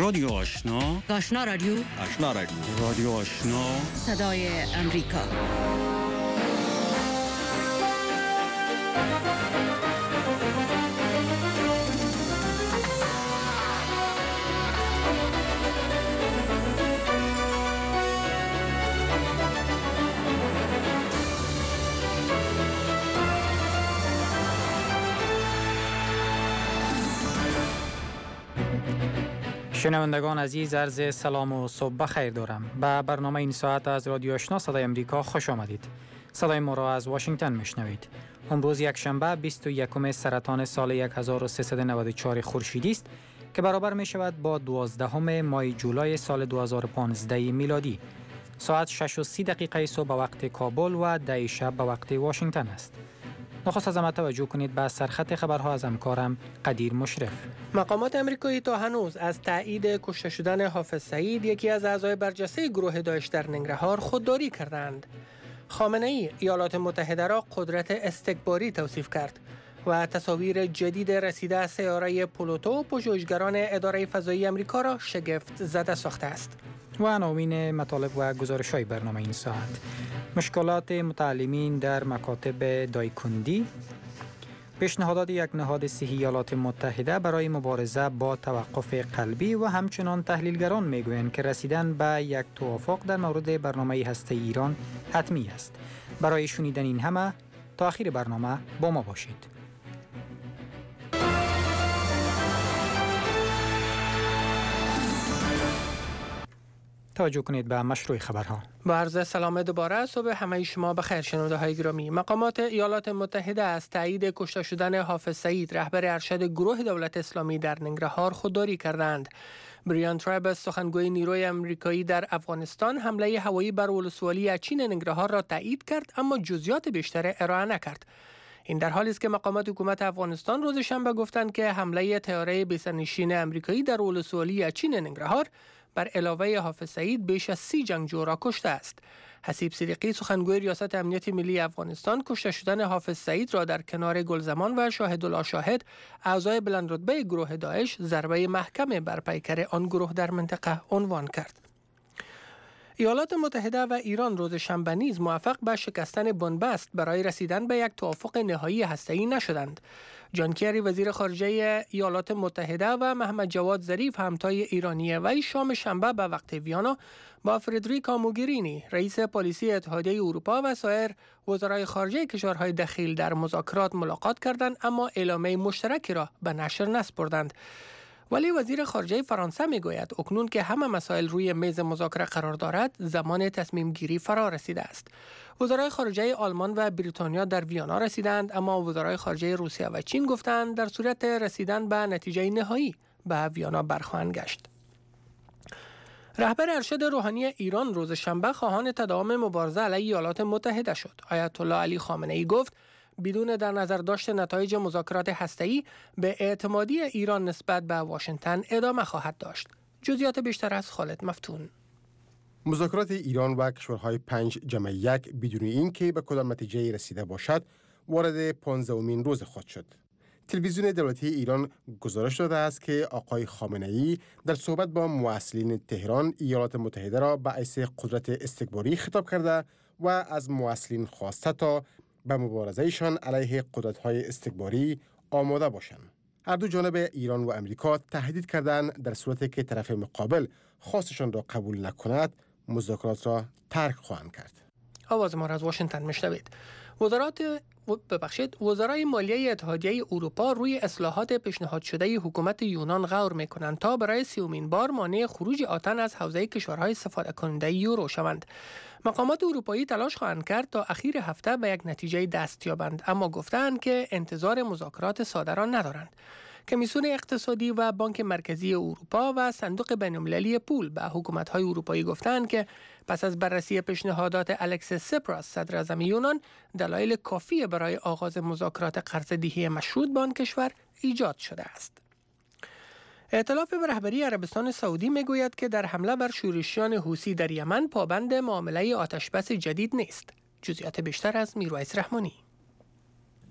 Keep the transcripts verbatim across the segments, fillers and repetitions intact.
رادیو آشنا، آشنا رادیو، آشنا رادیو، رادیو آشنا، صدای امریکا. شنوندگان عزیز، عرض سلام و صبح بخیر دارم. به برنامه این ساعت از رادیو آشنا صدای امریکا خوش آمدید. صدای ما را از واشنگتن میشنوید. امروز یک شنبه بیست و یکم سرطان سال هزار و سیصد و نود و چهار خورشیدی است که برابر می شود با دوازدهم ماه جولای سال دو هزار و پانزده میلادی. ساعت شش و سی دقیقه صبح به وقت کابل و ده شب به وقت واشنگتن است. نخست از همه توجه کنید به سرخط خبرها از همکارم قدیر مشرف. مقامات امریکایی تا هنوز از تایید کشته شدن حافظ سعید، یکی از اعضای برجسته گروه داعش در ننگرهار، خودداری کردند. خامنه ای ایالات متحده را قدرت استکباری توصیف کرد و تصاویر جدید رسیده از سیاره پلوتو پژوهشگران اداره فضایی امریکا را شگفت زده ساخته است. و عناوین مطالب و گزارش‌های برنامه این ساعت: مشکلات متعلمین در مکاتب دایکندی، پیشنهادات یک نهاد صحی ایالات متحده برای مبارزه با توقف قلبی و همچنان تحلیلگران میگویند که رسیدن به یک توافق در مورد برنامه هسته ایران حتمی است. برای شنیدن این همه تا آخر برنامه با ما باشید. توجه کنید به مشروع خبرها. با عرض سلام دوباره صبح همه شما بخیر شنونده های گرامی. مقامات ایالات متحده از تایید کشته شدن حافظ سعید، رهبر ارشد گروه دولت اسلامی در ننگرهار، خودداری کردند. بریان ترایبس، سخنگوی نیروی امریکایی در افغانستان، حمله هوایی بر ولسوالی اچین ننگرهار را تایید کرد اما جزئیات بیشتر ارائه نکرد. این در حالی است که مقامات حکومت افغانستان روز شنبه گفتند که حمله طیاره بی‌سرنشین امریکایی در ولسوالی اچین ننگرهار بر علاوه حافظ سعید بیش از سی جنگجو را کشته است. حسیب صدیقی، سخنگوی ریاست امنیت ملی افغانستان، کشته شدن حافظ سعید را در کنار گلزمان و شاهدالله شاهد، اعضای بلندرتبه گروه داعش، ضربه محکم بر پیکر آن گروه در منطقه عنوان کرد. ایالات متحده و ایران روز شنبه نیز موفق به شکستن بنبست برای رسیدن به یک توافق نهایی هسته‌ای نشدند. جان کری، وزیر خارجه ایالات متحده، و محمد جواد ظریف، همتای ایرانی وی، شام شنبه به وقت ویانا با فردریکا موگرینی، رئیس پلیسی اتحادیه اروپا، و سایر وزرای خارجه کشورهای دخیل در مذاکرات ملاقات کردند، اما اعلامیه مشترکی را به نشر نسپردند. ولی وزیر خارجه فرانسه میگوید اکنون که همه مسائل روی میز مذاکره قرار دارد، زمان تصمیم گیری فرا رسیده است. وزرای خارجه آلمان و بریتانیا در ویانا رسیدند، اما وزرای خارجه روسیه و چین گفتند در صورت رسیدن به نتیجه نهایی به ویانا برخواهند گشت. رهبر ارشد روحانی ایران روز شنبه خواهان تداوم مبارزه علیه ایالات متحده شد. آیت الله علی خامنه ای گفت بدون در نظر داشت نتایج مذاکرات هسته‌ای به اعتمادی ایران نسبت به واشنگتن ادامه خواهد داشت. جزئیات بیشتر از خالد مفتون. مذاکرات ایران و کشورهای پنج جمع یک بدون اینکه به کدام نتیجه رسیده باشد وارد پانزدهمین روز خود شد. تلویزیون دولتی ایران گزارش داده است که آقای خامنه ای در صحبت با ممثلین تهران ایالات متحده را به حیث قدرت استکباری خطاب کرده و از ممثلین خواسته تا به مبارزهشان علیه قدرت‌های استکباری آماده باشند. هر دو جانب ایران و امریکا تهدید کردند در صورتی که طرف مقابل خواستشان را قبول نکند مذاکرات را ترک خواهند کرد. آواز ما را از واشنگتن میشنوید. وزارات ببخشید وزرای مالیه اتحادیه اروپا روی اصلاحات پیشنهاد شده حکومت یونان غور میکنند تا برای سیومین بار مانع خروج آتن از حوزه کشورهای استفاده کننده یورو شوند. مقامات اروپایی تلاش خواهند کرد تا اخیر هفته به یک نتیجه دست یابند، اما گفتند که انتظار مذاکرات ساده را ندارند. کمیسیون اقتصادی و بانک مرکزی اروپا و صندوق بین‌المللی پول به حکومت‌های اروپایی گفتند که پس از بررسی پیشنهادات الکسیس سیپراس صدر اعظم یونان، دلایل کافی برای آغاز مذاکرات قرض‌دهی مشروط با آن کشور ایجاد شده است. ائتلاف به رهبری عربستان سعودی میگوید که در حمله بر شورشیان حوثی در یمن پابند معامله آتشبس جدید نیست. جزئیات بیشتر از میرویس رحمانی.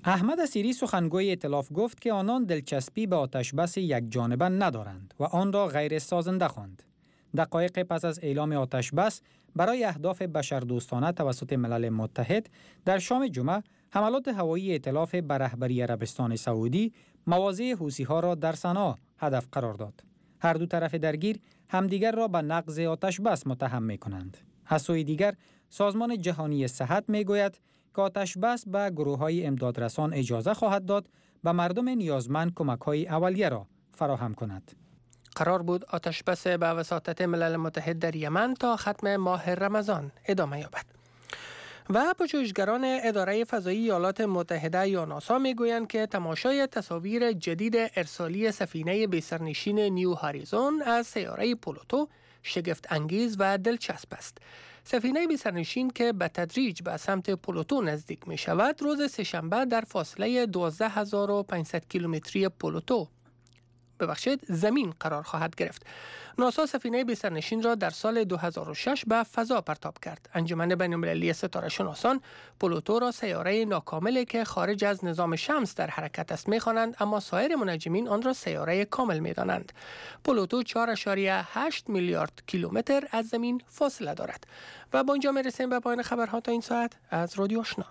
احمد سیری سخنگوی ائتلاف گفت که آنان دلچسپی به آتش بس یک جانبه ندارند و آن را غیر سازنده خواند. دقایق پس از اعلام آتش بس برای اهداف بشردوستانه توسط ملل متحد در شام جمعه حملات هوایی ائتلاف به رهبری عربستان سعودی مواضع حوثی‌ها را در صنعا هدف قرار داد. هر دو طرف درگیر همدیگر را به نقض آتش بس متهم می‌کنند. از سوی دیگر سازمان جهانی صحت می‌گوید که آتش بس به گروه‌های امدادرسان اجازه خواهد داد به مردم نیازمند کمک‌های اولیه را فراهم کند. قرار بود آتش بس به وساطت ملل متحد در یمن تا ختم ماه رمضان ادامه یابد. و پژوهشگران اداره فضایی ایالات متحده یا ناسا میگویند که تماشای تصاویر جدید ارسالی سفینه بی‌سرنشین نیو هاریزون از سیاره پلوتو شگفت انگیز و دلچسب است. سفینه بی‌سرنشین که به تدریج به سمت پلوتو نزدیک می شود، روز سه‌شنبه در فاصله دوازده هزار و پانصد کیلومتری پلوتو ببخشید زمین قرار خواهد گرفت. ناسا سفینه بی‌سرنشین را در سال دو هزار و شش به فضا پرتاب کرد. انجمن بین‌المللی ستاره شناسان پلوتو را سیاره ناکاملی که خارج از نظام شمس در حرکت است می‌خوانند، اما سایر منجمین آن را سیاره کامل می‌دانند. پلوتو چهار اشاریه هشت میلیارد کیلومتر از زمین فاصله دارد. و با اینجا می‌رسیم به پایان خبرها تا این ساعت از رادیو آشنا.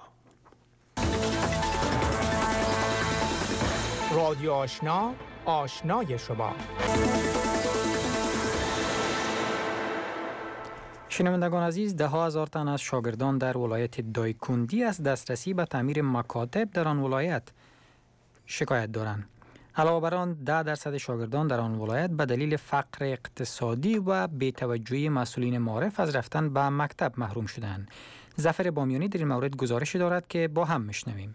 رادیو آشنا، آشنای شما. شنوندگان عزیز، ده ها هزار تن از شاگردان در ولایت دایکندی از دسترسی به تعمیر مکاتب در آن ولایت شکایت دارند. علاوه بر آن، ده درصد شاگردان در آن ولایت به دلیل فقر اقتصادی و بی‌توجهی مسئولین معارف از رفتن به مکتب محروم شدند. ظفر بامیانی در این مورد گزارش دارد که با هم میشنویم.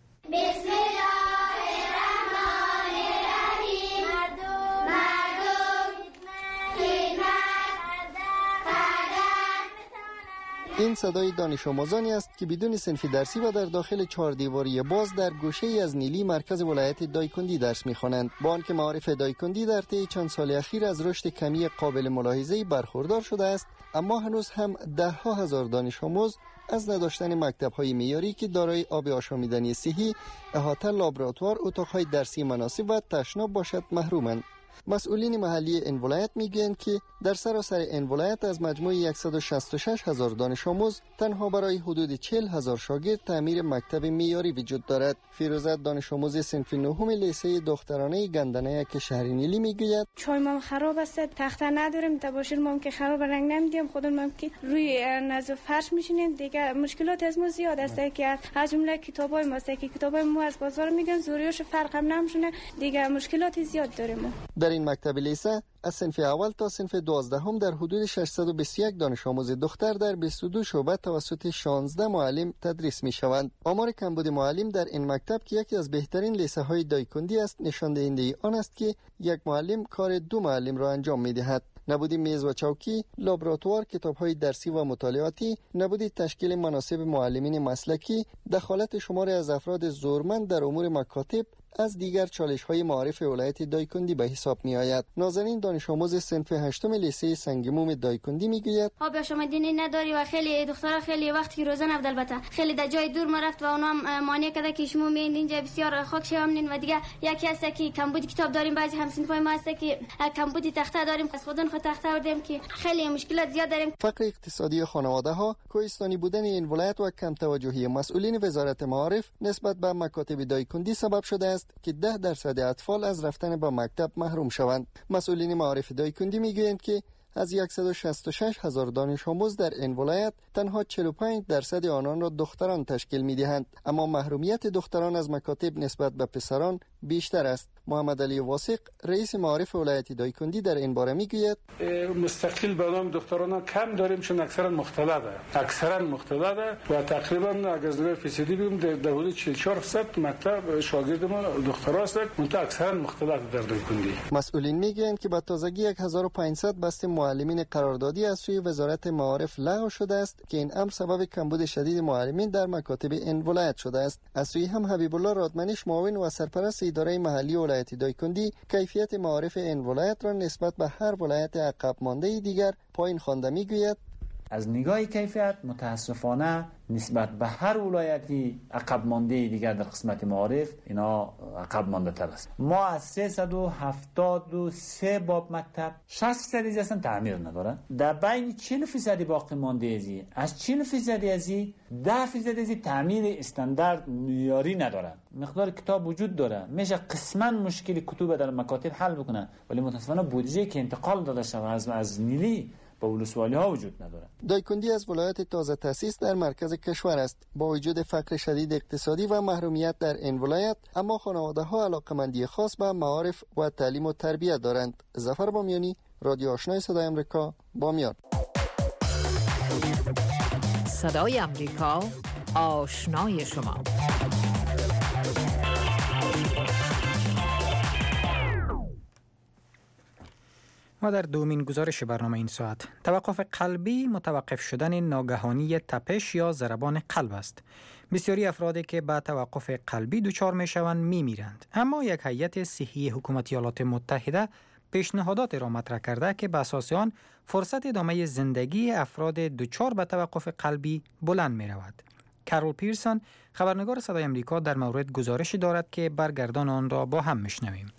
این صدای دانش آموزانی است که بدون صنف درسی و در داخل چهار دیواری باز در گوشه ای از نیلی مرکز ولایت دایکندی درس می‌خوانند. با آنکه معارف دایکندی در طی چند سال اخیر از رشد کمی قابل ملاحظه‌ای برخوردار شده است، اما هنوز هم ده ها هزار دانش آموز از نداشتن مکتب‌های معیاری که دارای آب آشامیدنی صحی، احاطه لابراتوار، اتاق‌های درسی مناسب و تشناب باشد محرومند. مسئولین محلی این ولایت میگویند که در سراسر این ولایت از مجموع صد و شصت و شش هزار دانش آموز تنها برای حدود چهل هزار شاگرد تعمیر مکتب معیاری وجود دارد. فیروزت دانش آموز صنف نهم لیسه دخترانه گندنه که شهر نیلی میگوید چای ما خراب است، تخته نداریم، تباشیر ما که خراب رنگ نمیدیم، خودمون هم که روی نزد فرش میشینیم. دیگه مشکلات از ما زیاد است که از جمله کتابای ما است که کتابای ما از بازار میگن زوریش فرق هم نمیشونه. دیگه مشکلات زیاد داریم. در این مکتب لیسه از صنف اول تا صنف دوازدهم در حدود ششصد و بیست و یک دانش آموز دختر در بیست و دو شعبه توسط شانزده معلم تدریس می شوند. آمار کمبود معلم در این مکتب که یکی از بهترین لیسه های دایکندی است نشان دهنده آن است که یک معلم کار دو معلم را انجام می دهد. نبودی میز و چوکی، لابراتوار، کتاب‌های درسی و مطالعاتی، نبودی تشکیل مناسب معلمین مسلکی، دخالت شماری از افراد زورمند در امور مکاتب از دیگر چالش‌های معارف ولایت دایکندی به حساب می‌آید. نازنین دانش آموز صنف هشتم لیسه سنگموم دایکندی می‌گوید آب آشامیدنی نداری و خیلی دخترها خیلی وقتی روزه نبود، البته خیلی در جای دور ما رفت و اونها مانع کرده که شما میایین اینجا بسیار خاک شوامنین و دیگه یکی هست که کمبود کتاب داریم، بعضی همسنفای ما هست که کمبود تخته داریم، از خودمون خود تخته آوردیم که خیلی مشکلات زیاد داریم. فقر اقتصادی خانواده‌ها، کوهستانی بودن این ولایت و کم توجهی مسئولین وزارت معارف نسبت به مکاتب دایکندی سبب شده است که ده درصد اطفال از رفتن به مکتب محروم شوند. مسئولین معارف دایکندی میگویند که از صد و شصت و شش هزار دانش آموز در این ولایت تنها چهل و پنج درصد آنان را دختران تشکیل می‌دهند، اما محرومیت دختران از مکاتب نسبت به پسران بیشتر است. محمد علی واثق رئیس معارف ولایت دایکندی در این باره میگوید مستقل به نام دختران کم داریم چون اکثرا مختلطه اکثرا مختلطه و تقریبا اگر از فیصدی بگیم در حدود چهل و چهار درصد مکتب شاگرد ما دخترها هستند، منتها اکثرا مختلط در دایکندی. مسئولین میگویند که با تازگی هزار و پانصد بسته معلمین قراردادی از سوی وزارت معارف لغو شده است که این امر سبب کمبود شدید معلمین در مکاتب این ولایت شده است. از سوی هم حبیب الله رادمنش معاون و سرپرست اداره محلی ولایت دایکندی کیفیت معارف این ولایت را نسبت به هر ولایت عقب مانده دیگر پایین خوانده میگوید از نگاه کیفیت متاسفانه نسبت به هر ولایتی عقب مانده دیگر در قسمت معارف اینا عقب مانده تر است. ما از سیصد و هفتاد و سه باب مکتب شصت درصد اصلا تعمیر نداره. در بین چهل درصد باقی مانده ازی از چهل درصد ازی ده درصد ازی تعمیر استاندارد معیاری نداره. مقدار کتاب وجود داره، میشه قسما مشکل کتب در مکاتب حل بکنه، ولی متاسفانه بودجه که انتقال داده شده از از نیلی با ولسوالی ها وجود نداره. دایکندی از ولایت تازه تأسیس در مرکز کشور است. با وجود فقر شدید اقتصادی و محرومیت در این ولایت، اما خانواده ها علاقمندی خاص به معارف و تعلیم و تربیت دارند. ظفر بامیانی، رادیو آشنای صدای آمریکا، بامیان. صدای آمریکا، آشنای شما. ما در دومین گزارش برنامه این ساعت، توقف قلبی متوقف شدن ناگهانی تپش یا ضربان قلب است. بسیاری افرادی که با توقف قلبی دچار می شوند می میرند. اما یک هیئت صحی حکومت ایالات متحده پیشنهادات را مطرح کرده که به اساس آن فرصت ادامه زندگی افراد دچار به توقف قلبی بلند می رود. کارول پیرسون، خبرنگار صدای آمریکا، در مورد گزارشی دارد که برگردان آن را با هم میشنویم.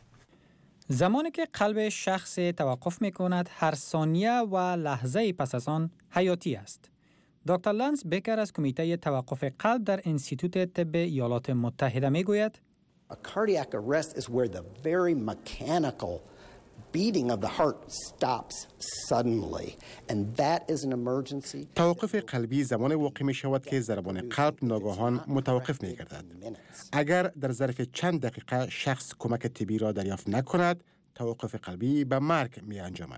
زمانی که قلب شخص توقف می کند، هر ثانیه و لحظه پس از آن حیاتی است. دکتر لانس بیکر از کمیته توقف قلب در انستیتوت طب ایالات متحده می گوید: A cardiac arrest is where the very mechanical beating of the heart stops suddenly, and that is an emergency. توقف قلبی زمان واقع می شود که ضربان قلب ناگهان متوقف می گردد. اگر در ظرف چند دقیقه شخص کمک طبی را دریافت نکند، توقف قلبی به مرگ می انجامد.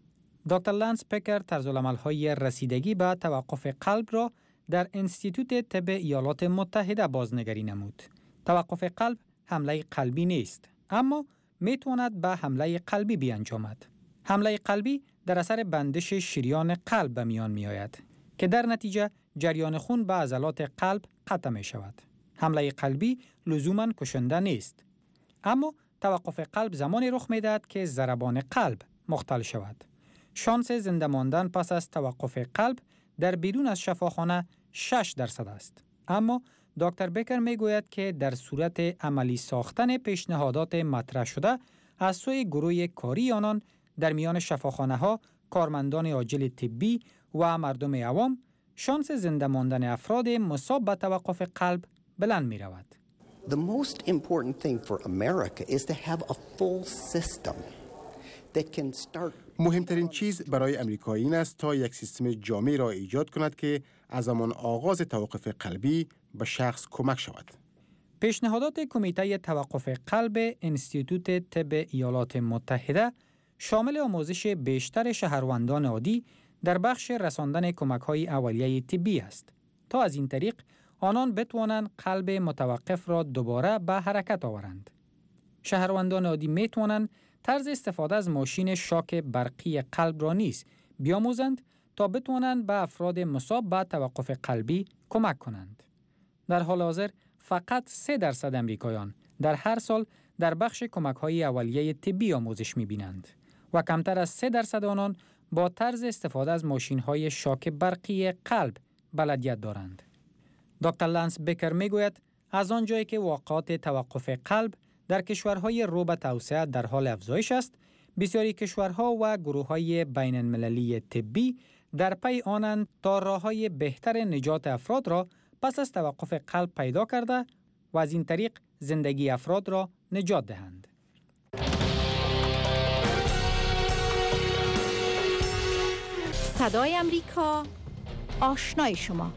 دکتر لانس بیکر طرزالعمل‌های رسیدگی به توقف قلب را در انستیتوت طب ایالات متحده بازنگری نمود. توقف قلب حمله قلبی نیست، اما می تواند به حمله قلبی بیانجامد. حمله قلبی در اثر بندش شریان قلب به میان می آید که در نتیجه جریان خون به عضلات قلب قطع می شود. حمله قلبی لزوماً کشنده نیست، اما توقف قلب زمانی رخ می دهد که ضربان قلب مختل شود. شانس زنده ماندن پس از توقف قلب در بیرون از شفاخانه شش درصد است، اما دکتر بیکر می گوید که در صورت عملی ساختن پیشنهادات مطرح شده از سوی گروه کاری آنان در میان شفاخانه ها، کارمندان عاجل طبی و مردم عوام، شانس زنده ماندن افراد مصاب به توقف قلب بلند می رود. The most important thing for America is to have a full system that can start. مهمترین چیز برای امریکایی این است تا یک سیستم جامع را ایجاد کند که از زمان آغاز توقف قلبی به شخص کمک شود. پیشنهادات کمیته توقف قلب انستیتوت طب ایالات متحده شامل آموزش بیشتر شهروندان عادی در بخش رساندن کمک‌های اولیه طبی است تا از این طریق آنان بتوانند قلب متوقف را دوباره به حرکت آورند. شهروندان عادی میتوانند طرز استفاده از ماشین شاک برقی قلب را نیز بیاموزند تا بتوانند به افراد مصاب به توقف قلبی کمک کنند. در حال حاضر فقط سه درصد امریکایان در هر سال در بخش کمک‌های اولیه طبی آموزش می‌بینند و کمتر از سه درصد آنان با طرز استفاده از ماشین‌های شاک برقی قلب بلدیت دارند. دکتر لانس بیکر میگوید از آنجایی که واقعات توقف قلب در کشورهای رو به توسعه در حال افزایش است، بسیاری کشورها و گروه‌های بین‌المللی طبی در پی آنند تا راه‌های بهتر نجات افراد را پس از توقف قلب پیدا کرده و از این طریق زندگی افراد را نجات دهند. صدای آمریکا، آشنای شما.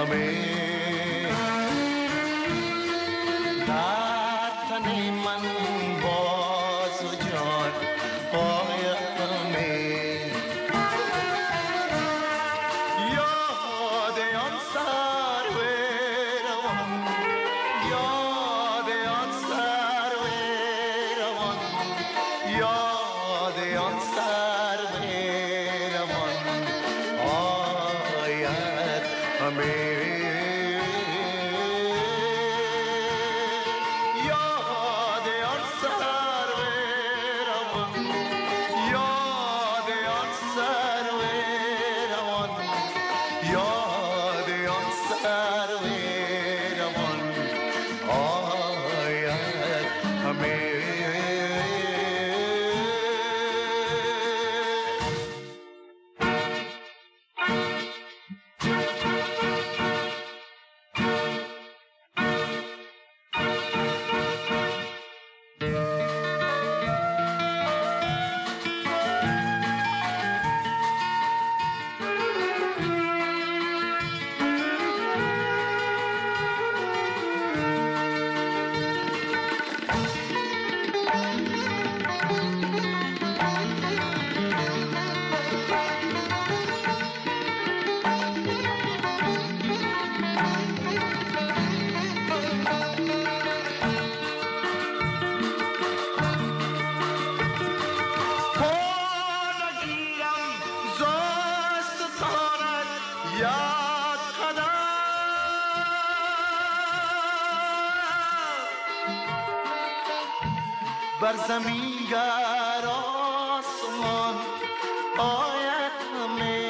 بر زمین گر آسمان آید همه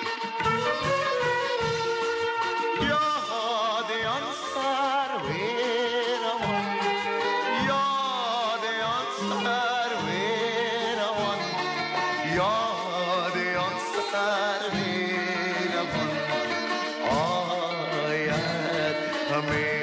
یاد آن سرو روان یاد آن سرو روان یاد آن سرو روان آید همه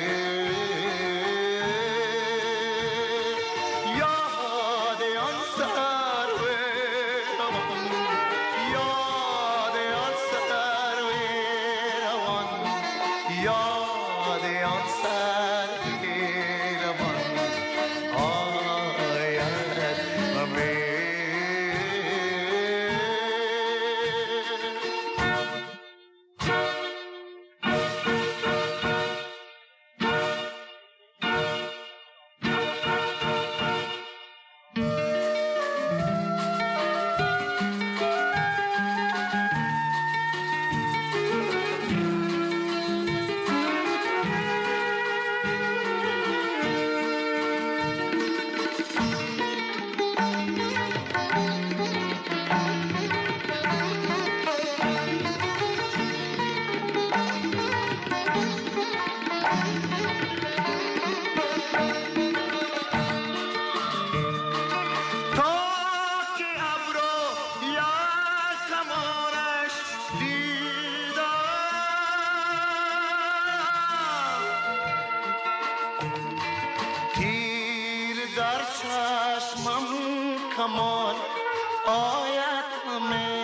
کمان آید همه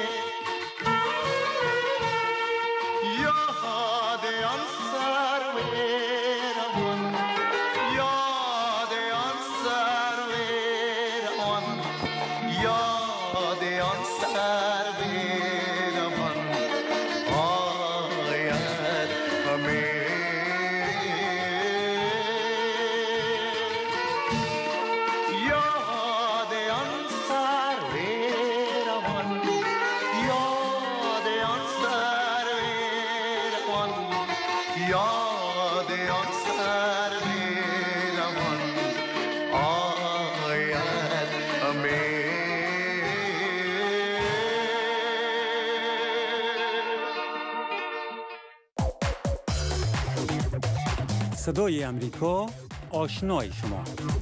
یاد آن سرو روان یاد آن سرو روان یاد آن سرو روان آید همه یاد آن سرو روان آید همه صدای امریکا آشنای شما.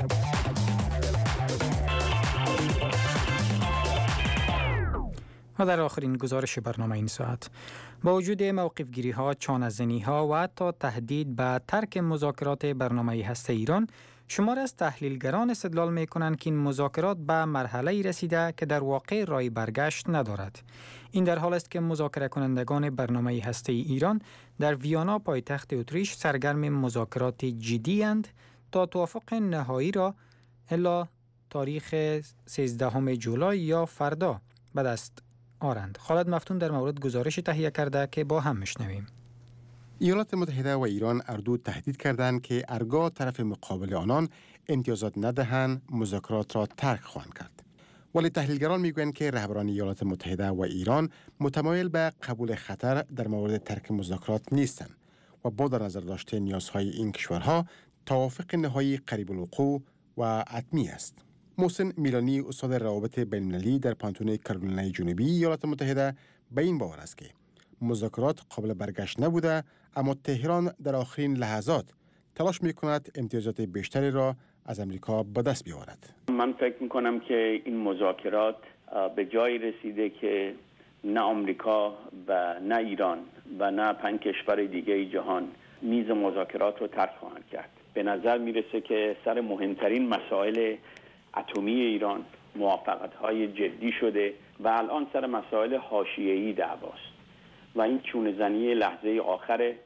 و در آخرین گزارش برنامه این ساعت، با وجود موقفگیری ها، چانه‌زنی ها و حتی تهدید به ترک مذاکرات برنامه هسته ایران، شمار از تحلیلگران استدلال می کنند که این مذاکرات به مرحله‌ای رسیده که در واقع راه برگشت ندارد. این در حال است که مذاکره کنندگان برنامه هسته‌ای ایران در ویانا پایتخت اتریش سرگرم مذاکرات جدی اند تا توافق نهایی را الا تاریخ سیزدهم جولای یا فردا به دست آرند. خالد مفتون در مورد گزارش تهیه کرده که با هم میشنویم. ایالات متحده و ایران اردو تهدید کردند که هرگاه طرف مقابل آنان امتیازات ندهند مذاکرات را ترک خواهند کرد. ولی تحلیلگران میگویند که رهبران ایالات متحده و ایران متمایل به قبول خطر در مورد ترک مذاکرات نیستند و با در نظر داشته نیازهای این کشورها توافق نهایی قریب الوقوع و حتمی است. محسن میلانی استاد روابط بین‌المللی در پانتون کارولینای جنوبی ایالات متحده به این باور است که مذاکرات قابل برگشت نبوده، اما تهران در آخرین لحظات تلاش می‌کند امتیازات بیشتری را از امریکا به دست بیاورد. من فکر می‌کنم که این مذاکرات به جای رسیده که نه آمریکا و نه ایران و نه پنج کشور دیگه جهان میز مذاکرات رو ترک خواهند کرد. به نظر میرسه که سر مهمترین مسائل اتمی ایران موافقت‌های جدی شده و الان سر مسائل حاشیه‌ای دعواست و این چونه زنی لحظه آخره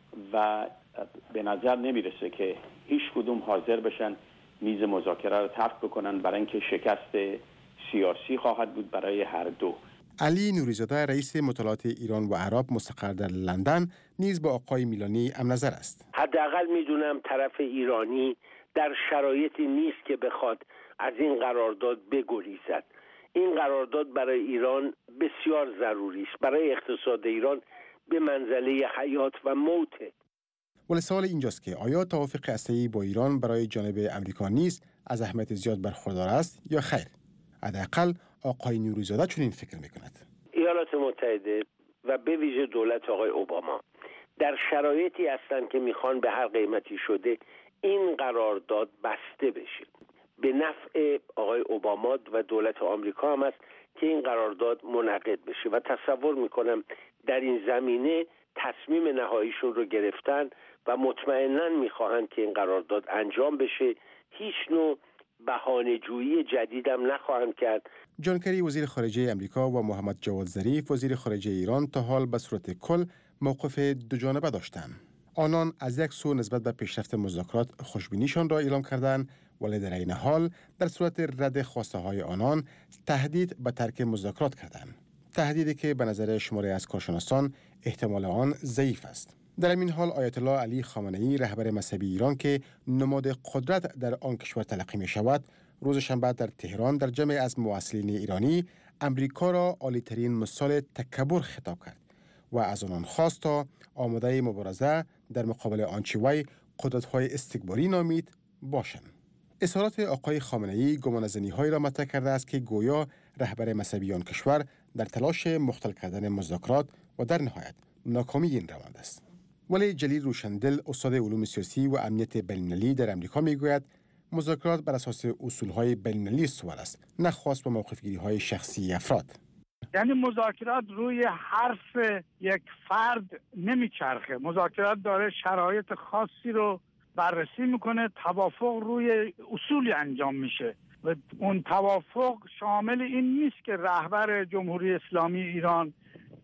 و به نظر نمیرسه که هیچ کدوم حاضر بشن میز مذاکره رو ترک بکنن، برای اینکه شکست سیاسی خواهد بود برای هر دو. علی نوری‌زاده رئیس مطالعات ایران و عرب مستقر در لندن نیز با آقای میلانی هم نظر است. حداقل میدونم طرف ایرانی در شرایطی نیست که بخواد از این قرارداد بگریزد. این قرارداد برای ایران بسیار ضروری است، برای اقتصاد ایران به منزله حیات و موته. ولی سوال اینجاست که آیا توافق هسته‌ای با ایران برای جانب امریکا نیز از اهمیت زیاد برخوردار است یا خیر؟ حداقل آقای نوری‌زاده چنین فکر میکند. ایالات متحده و به ویژه دولت آقای اوباما در شرایطی هستند که میخوان به هر قیمتی شده این قرارداد بسته بشه. به نفع آقای اوباما و دولت آمریکا هم است که این قرارداد منعقد بشه و تصور میکنم در این زمینه تصمیم نهاییشون رو گرفتن و مطمئناً میخواهند که این قرارداد انجام بشه. هیچ نوع بهانه‌جویی جدیدم نخواهند کرد. جان کری وزیر خارجه امریکا و محمد جواد ظریف وزیر خارجه ایران تا حال به صورت کل موقف دوجانبه داشتند. آنان از یک سو نسبت به پیشرفت مذاکرات خوشبینیشان را اعلام کردند، ولی در این حال در صورت رد خواسته های آنان تهدید به ترک مذاکرات کردند. تهدیدی که به نظر شماری از کارشناسان احتمال آن ضعیف است. در این حال آیت الله علی خامنه‌ای رهبر مذهبی ایران که نماد قدرت در آن کشور تلقی می شود، روز شنبه در تهران در جمع از مواصلین ایرانی امریکا را عالی‌ترین مثال تکبر خطاب کرد و از آنان خواست تا آماده مبارزه در مقابل آنچه وی قدرت‌های استکباری نامید باشند. اظهارات آقای خامنه‌ای گمانه‌زنی‌هایی را مطرح کرده است که گویا رهبر مذهبی آن کشور در تلاش مختل کردن مذاکرات و در نهایت ناکامی این روند است. ولی جلیل روشندل استاد علوم سیاسی و امنیت بین‌المللی در امریکا میگوید مذاکرات بر اساس اصول‌های بین‌المللی استوار است، نه خاص به موقف‌گیری‌های شخصی افراد. یعنی مذاکرات روی حرف یک فرد نمیچرخه. مذاکرات داره شرایط خاصی رو بررسی میکنه، توافق روی اصولی انجام میشه و اون توافق شامل این نیست که رهبر جمهوری اسلامی ایران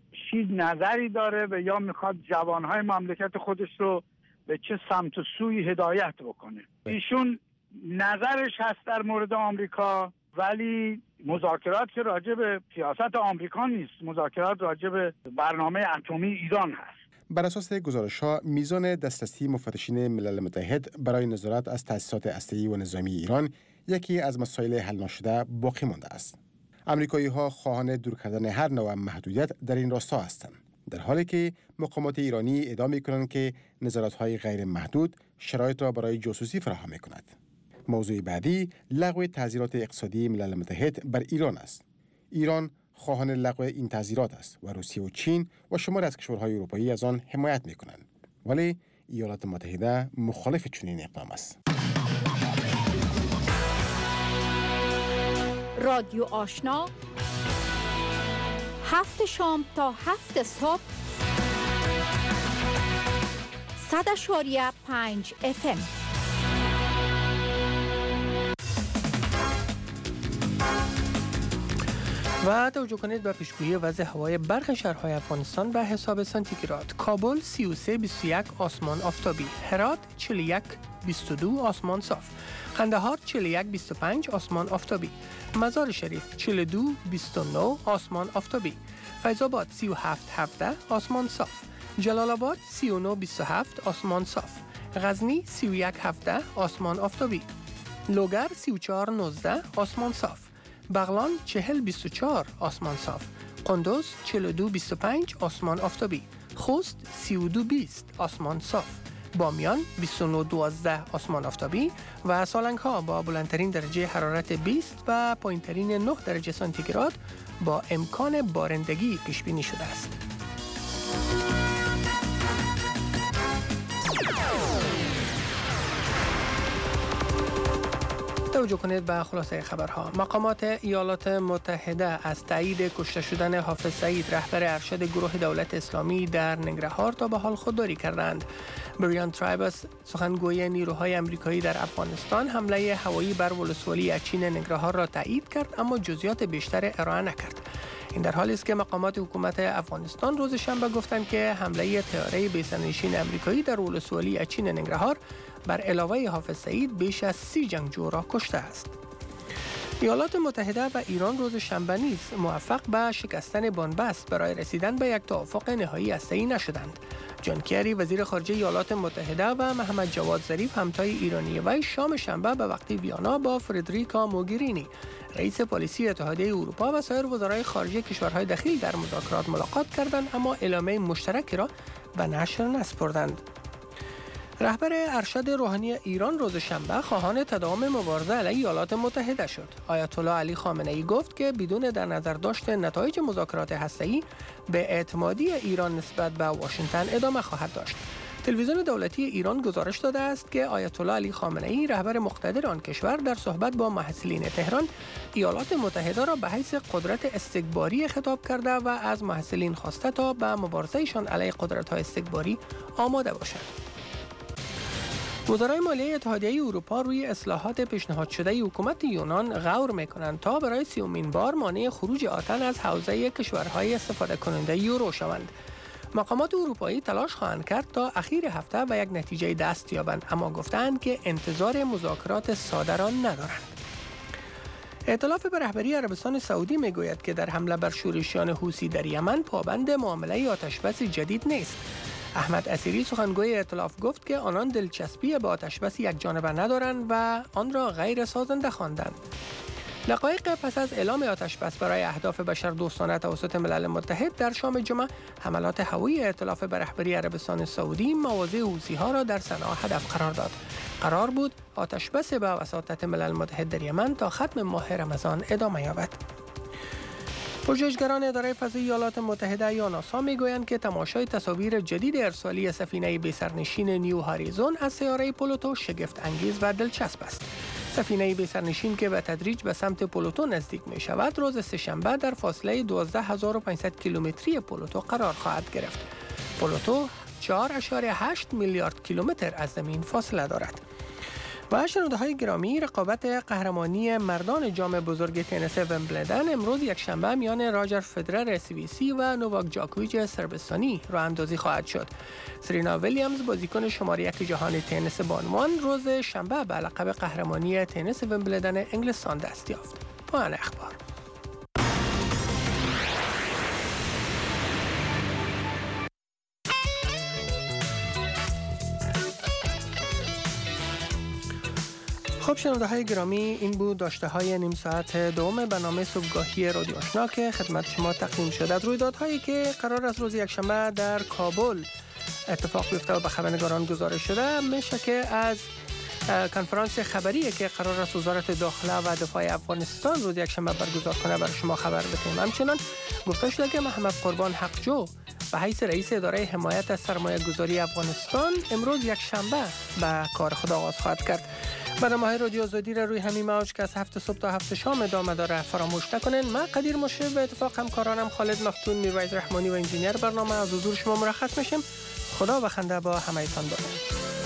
چی نظری داره و یا میخواد جوانهای مملکت خودش رو به چه سمت و سوی هدایت بکنه. ایشون نظرش هست در مورد آمریکا، ولی مذاکرات که راجع به سیاست آمریکا نیست، مذاکرات راجع به برنامه اتمی ایران هست. بر اساس گزارش‌ها میزان دسترسی مفتشین ملل متحد برای نظارت از تأسیسات هسته‌ای و نظامی ایران یکی از مسائل حل نشده باقی مانده است. آمریکایی‌ها خواهان دور کردن هر نوع محدودیت در این راستا هستند، در حالی که مقامات ایرانی ادعا می‌کنند که نظارت‌های غیر محدود شرایط را برای جاسوسی فراهم می‌کند. موضوع بعدی لغو تعزیرات اقتصادی ملل متحد بر ایران است. ایران خواهان لغو این تعزیرات است و روسیه و چین و شماری از کشورهای اروپایی از آن حمایت می‌کنند، ولی ایالات متحده مخالف چنین اقدام است. رادیو آشنا هفت شام تا هفت صبح صد اشاریه پنج اف ام. و توجه کنید به پیشگویی وضع هوای برخی شهرهای افغانستان به حساب سانتیگراد. کابل سی و سه بیست و یک آسمان آفتابی، هرات چهل و یک بیست و دو آسمان صاف، قندهار چهل و یک بیست و پنج آسمان آفتابی، مزار شریف چهل و دو بیست و نه آسمان آفتابی، فیض آباد سی و هفت هفده آسمان صاف، جلال آباد سی و نه بیست و هفت آسمان صاف، غزنی سی و یک هفده آسمان آفتابی، لوگر سی و چهار نوزده آسمان صاف، بغلان چهل بیست و چهار آسمان صاف، قندوز چهل و دو بیست و پنج آسمان آفتابی، خوست سی و دو بیست آسمان صاف، بامیان بیست و نه دوازده آسمان آفتابی و سالنگ ها با بلندترین درجه حرارت بیست و پایینترین نه درجه سانتیگراد با امکان بارندگی پیش بینی شده است. توجه کنید به خلاصه خبرها. مقامات ایالات متحده از تایید کشته شدن حافظ سعید رهبر ارشد گروه دولت اسلامی در ننگرهار تا به حال خودداری کردند. بریان ترایبس سخنگوی نیروهای آمریکایی در افغانستان حمله هوایی بر ولسوالی اچین ننگرهار را تایید کرد اما جزئیات بیشتر ارائه نکرد. این در حالی است که مقامات حکومت افغانستان روز شنبه گفتند که حمله طیاره بی‌سرنشین آمریکایی در ولسوالی اچین ننگرهار بر علاوه حافظ سعید بیش از سی جنگجو را کشته است. ایالات متحده و ایران روز شنبه نیز موفق به شکستن بنبست برای رسیدن به یک توافق نهایی هسته‌ای نشدند. جان کری وزیر خارجه ایالات متحده و محمد جواد ظریف همتای ایرانی وی شام شنبه به وقت ویانا با فردریکا موگرینی رئیس پلیسی اتحادیه اروپا و سایر وزرای خارجه کشورهای دخیل در مذاکرات ملاقات کردند اما اعلامیه مشترکی را به نشر نسپردند. رهبر ارشد روحانی ایران روز شنبه خواهان تداوم مبارزه علیه ایالات متحده شد. آیت الله علی خامنه ای گفت که بدون در نظر داشت نتایج مذاکرات هسته‌ای به اعتمادی ایران نسبت به واشنگتن ادامه خواهد داشت. تلویزیون دولتی ایران گزارش داده است که آیت الله علی خامنه ای رهبر مقتدر آن کشور در صحبت با محصلین تهران ایالات متحده را به حیث قدرت استکباری خطاب کرده و از محصلین خواسته تا به مبارزهشان علیه قدرت‌های استکباری آماده باشند. وزرای مالیه اتحادیه اروپا روی اصلاحات پیشنهاد شده حکومت یونان غور می‌کنند تا برای سیومین بار مانع خروج آتن از حوزه کشورهای استفاده کننده یورو شوند. مقامات اروپایی تلاش خواهند کرد تا اخیر هفته به یک نتیجه دست یابند اما گفتند که انتظار مذاکرات ساده را ندارند. ائتلاف به رهبری عربستان سعودی میگوید که در حمله بر شورشیان حوثی در یمن پابند معامله آتشبس جدید نیست. احمد اسیری سخنگوی ائتلاف گفت که آنان دلچسبی به آتشبس یک جانبه ندارند و آن را غیر سازنده خواندند. دقایق پس از اعلام آتشبس برای اهداف بشردوستانه توسط ملل متحد در شام جمعه حملات هوایی ائتلاف به رهبری عربستان سعودی مواضع حوثی‌ها را در صنعا هدف قرار داد. قرار بود آتشبس به وساطت ملل متحد در یمن تا ختم ماه رمضان ادامه یابد. پژوهشگران اداره فضایی ایالات متحده یا ناسا میگویند که تماشای تصاویر جدید ارسالی سفینه بی‌سرنشین نیو هاریزون از سیاره پلوتو شگفت انگیز و دلچسب است. سفینه بی‌سرنشین که به تدریج به سمت پلوتو نزدیک می شود روز سه‌شنبه در فاصله دوازده هزار و پانصد کیلومتری پلوتو قرار خواهد گرفت. پلوتو چهار ممیز هشت میلیارد کیلومتر از زمین فاصله دارد. و شنونده‌های گرامی، رقابت قهرمانی مردان جام بزرگ تنیس ومبلدن امروز یک شنبه میان راجر فدرر سوئیسی و نوواک جاکوویچ صربستانی راه اندازی خواهد شد. سرینا ویلیامز بازیکن شماره یک جهان تنیس بانوان روز شنبه به لقب قهرمانی تنیس ومبلدن انگلستان دست یافت. پایان اخبار. خب شنونده های گرامی، این بود داشته های نیم ساعت دوم برنامه صبحگاهی رادیو آشنا که خدمت شما تقدیم شد. از رویدادهایی که قرار است روز یکشنبه در کابل اتفاق بیفته و به خبرنگاران گزارش شده، میشه که از کنفرانس خبری که قرار است وزارت داخله و دفاع افغانستان روز یکشنبه برگزار کنه برای شما خبر بدهیم. همچنین گفته شده که محمد قربان حقجو به حیث رئیس اداره حمایت از سرمایه گذاری افغانستان امروز یکشنبه به کار خود آغاز خواهد کرد. برنامه رادیو آزادی را روی همین موج که از هفت صبح تا هفت شام ادامه داره فراموش نکنین. من قدیر مشرف به اتفاق همکارانم خالد مفتون، میرویز رحمانی و انجینیر برنامه از حضور شما مرخص میشیم. خدا بخنده با همه‌تان باشه.